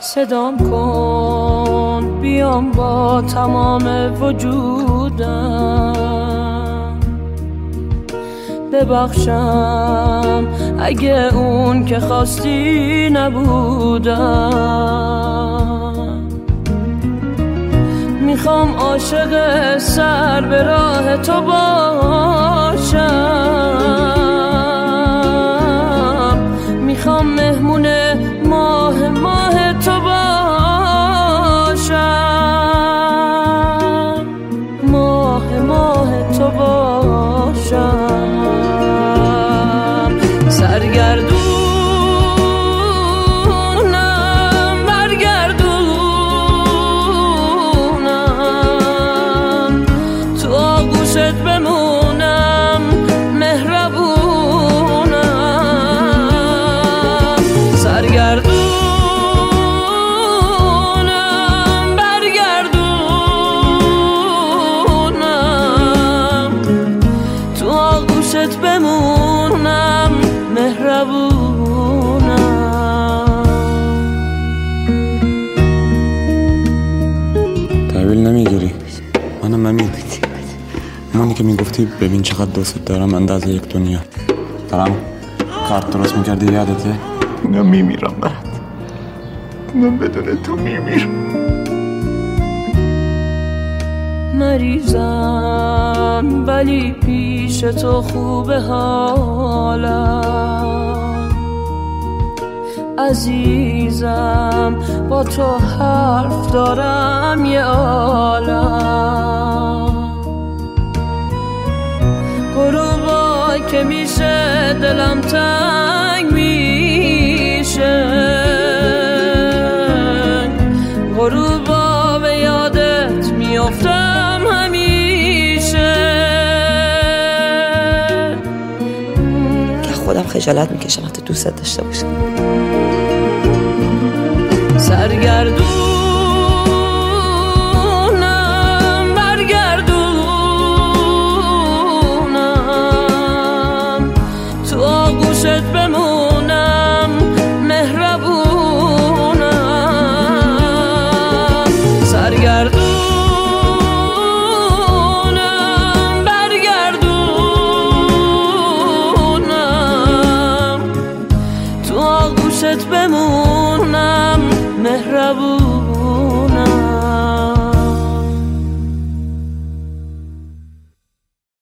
صدام کن بیام با تمام وجودم، ببخشم اگه اون که خواستی نبودم. میخوام عاشق سر به راه تو باشم، میخوام مهمون ماه تو باشم، ماه تو باشم. سرگردونم برگردونم، تو آغوشت بمونم مهربونم. سرگردونم بمونم مهربونم. تحویل نمیگیری؟ منم امید، همونی که میگفتی ببین چقدر دوست دارم اندازه یک دنیا. دارم کارت درست میکردی یادته؟ من میمیرم برات، من بدون تو میمیرم. مریضم ولی پیش تو خوبه حالم، عزیزم با تو حرف دارم یه عالم. غروبا که میشه دلم تنگ میشه، غروبا به یادت میافتم که خودم خجالت میکشم وقتی دوست داشته باشم. سرگردون